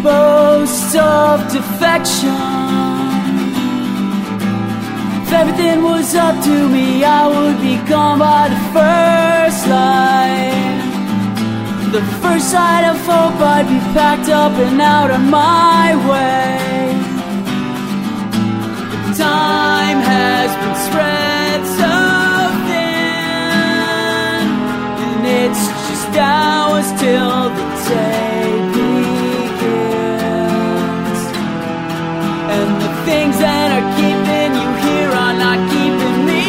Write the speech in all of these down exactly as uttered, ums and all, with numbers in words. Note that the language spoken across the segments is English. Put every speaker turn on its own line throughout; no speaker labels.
boast of defection. If everything was up to me, I would be gone by the first light. The first sight of hope, I'd be packed up and out of my way. The time has been spread so thin, and it's just hours till the day begins. And the things that are keeping you here are not keeping me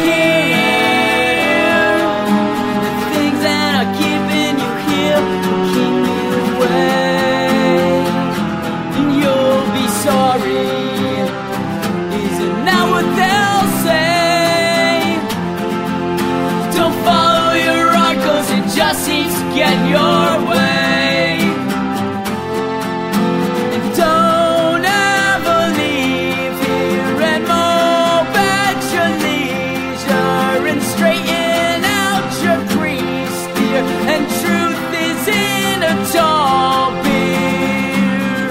here. And the things that are keeping you here will keep me away. And you'll be sorry. Isn't that what they'll say? Don't follow your heart, 'cause it just seems to get your way. And don't ever leave here, and mope at your leisure, and straighten out your crease, dear. And truth is in a tall beer.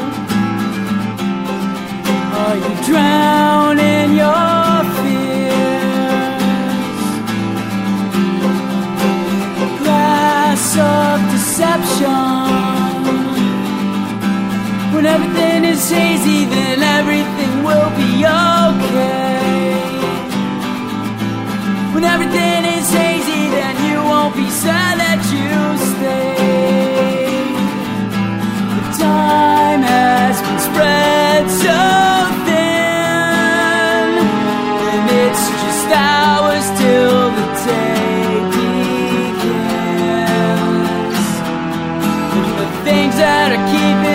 Are you drowning your fears? Glass of deception. When everything is hazy, then everything will be okay. When everything is hazy, then you won't be sad that you stayed. The time has been spread so thin, and it's just hours till the day begins. And the things that are keeping